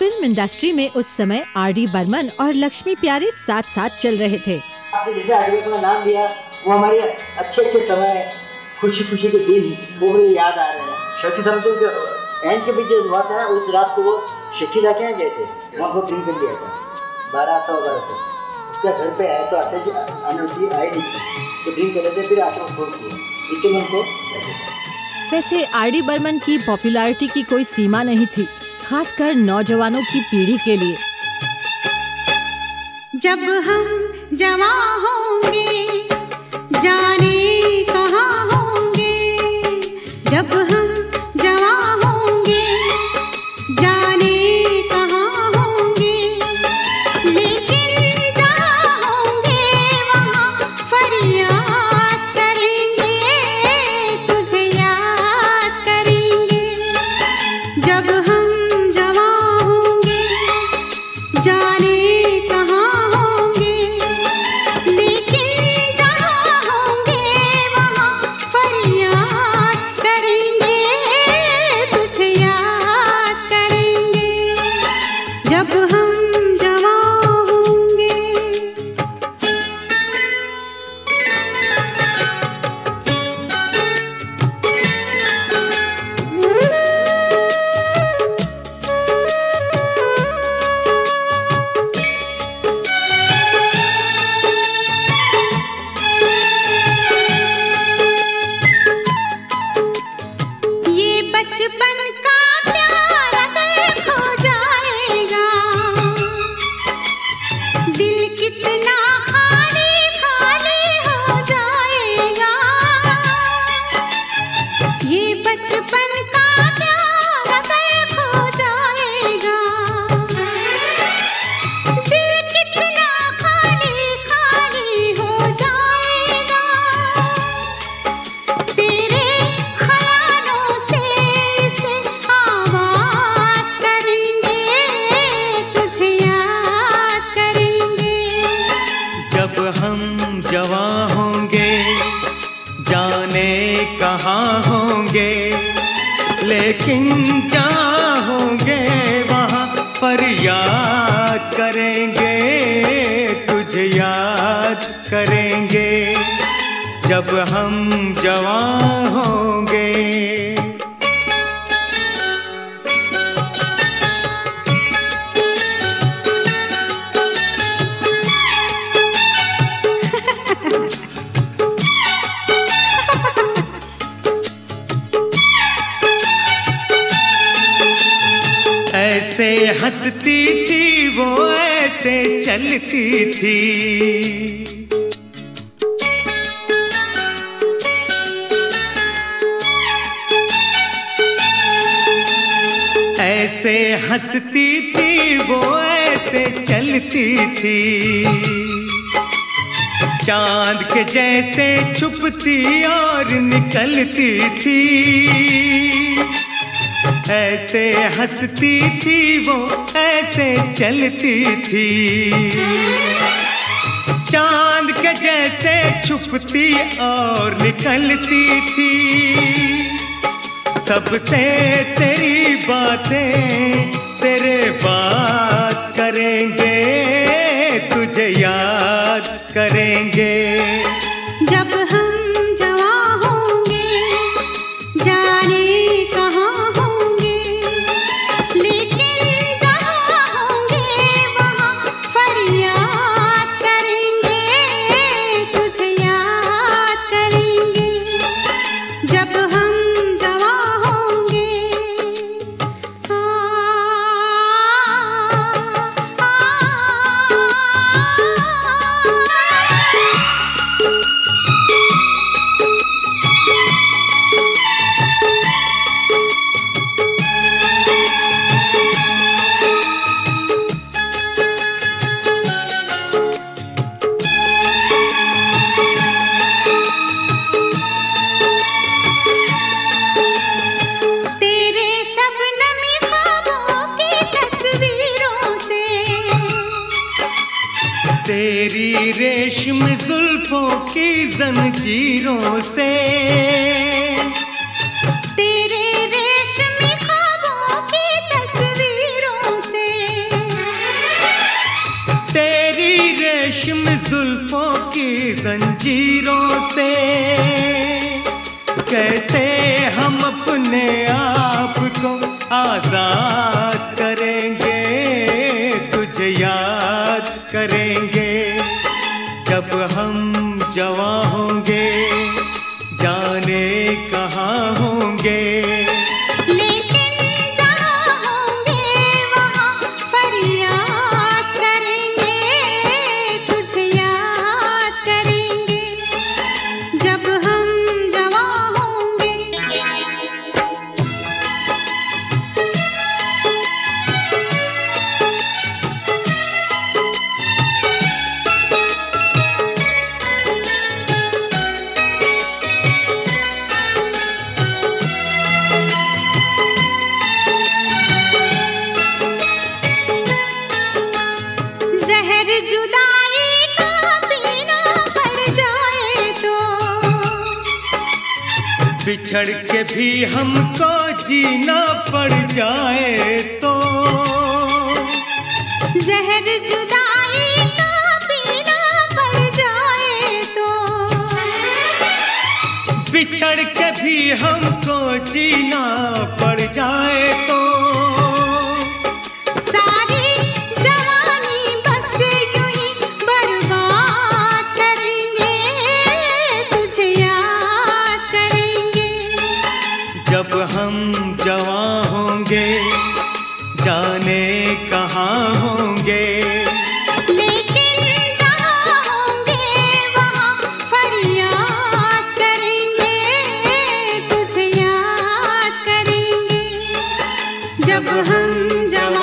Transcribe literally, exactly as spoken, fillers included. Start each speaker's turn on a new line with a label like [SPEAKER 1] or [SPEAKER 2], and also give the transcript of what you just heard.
[SPEAKER 1] Film industry में उस समय आर डी बर्मन और लक्ष्मी प्यारे साथ साथ चल रहे थे।
[SPEAKER 2] आपने जैसे आर डी बर्मन का नाम लिया, वो हमारे अच्छे अच्छे समय, खुशी खुशी के दिन वो मुझे याद आ रहे हैं। शक्ति समझो कि एंड के बीच जो हुआ था, उस रात को वो शक्ति ला के गए थे, वहाँ को ड्रिंक कर लिया था बारह सौ बारह को। उसका घर पे आया तो आशा अनुमति आई नहीं थी, तो ड्रिंक कर रहे थे, फिर आशा को फोन किया, इतने मन को।
[SPEAKER 1] वैसे आर डी बर्मन की पॉपुलैरिटी की कोई सीमा नहीं थी, खासकर नौजवानों की पीढ़ी के लिए।
[SPEAKER 3] जब हम जवां होंगे जाने कहाँ होंगे, जब हम जवां होंगे जाने कहाँ होंगे, लेकिन जहाँ होंगे वहाँ फरियाद करेंगे, तुझे याद करेंगे। जब हम जवां होंगे जाने कहाँ होंगे, लेकिन जहाँ होंगे वहाँ फरियाद करेंगे, तुझे याद करेंगे। जब हम जवां होंगे। ये बचपन का प्यार अगर खो जाएगा, दिल कितना खाली खाली हो जाएगा। ये बचपन का प्यार अगर खो जाएगा, दिल कितना खाली खाली हो जाएगा। तेरे ख्यालों से इसे आबाद करेंगे, तुझे याद करेंगे।
[SPEAKER 4] जब हम जवां होंगे जाने कहाँ होंगे, लेकिन जहाँ होंगे वहाँ फरियाद करेंगे, तुझे याद करेंगे। जब हम जवां होंगे। ऐसे हंसती थी वो, ऐसे चलती थी, ऐसे हंसती थी वो, ऐसे चलती थी। चांद के जैसे छुपती और निकलती थी, ऐसे हंसती थी वो, ऐसे चलती थी। चांद के जैसे छुपती और निकलती थी। सबसे तेरी बातें तेरे बात करेंगे, तुझे याद करेंगे।
[SPEAKER 3] जब हम जवां होंगे जाने कहाँ होंगे, लेकिन जहाँ होंगे वहाँ फरियाद करेंगे, तुझे याद करेंगे। जब हम जवां होंगे। आ, आ, तेरे शबनमी ख्वाबों की तस्वीरों से,
[SPEAKER 4] तेरी रेशम जुल्फों की जंजीरों से,
[SPEAKER 3] तेरे रेशमी ख्वाबों की तस्वीरों से,
[SPEAKER 4] अपने आप को आजाद करेंगे, तुझे याद करेंगे जब हम जवां होंगे, जाने कहाँ होंगे।
[SPEAKER 3] लेकिन जहाँ होंगे वहाँ फरियाद करेंगे, तुझे याद करेंगे जब हम जवां होंगे। जहर जुदाई का पीना पड़ जाए तो,
[SPEAKER 4] बिछड़ के भी हमको जीना पड़ जाए तो,
[SPEAKER 3] जहर जुदाई का पीना पड़ जाए तो,
[SPEAKER 4] बिछड़ के भी हमको जीना पड़ जाए तो,
[SPEAKER 3] सारी जवानी बस यूं ही बर्बाद करेंगे, तुझे याद करेंगे
[SPEAKER 4] जब हम जवां होंगे, जाने कहाँ होंगे।
[SPEAKER 3] लेकिन जहाँ होंगे वहाँ फरियाद करेंगे, तुझे याद करेंगे जब हम जवां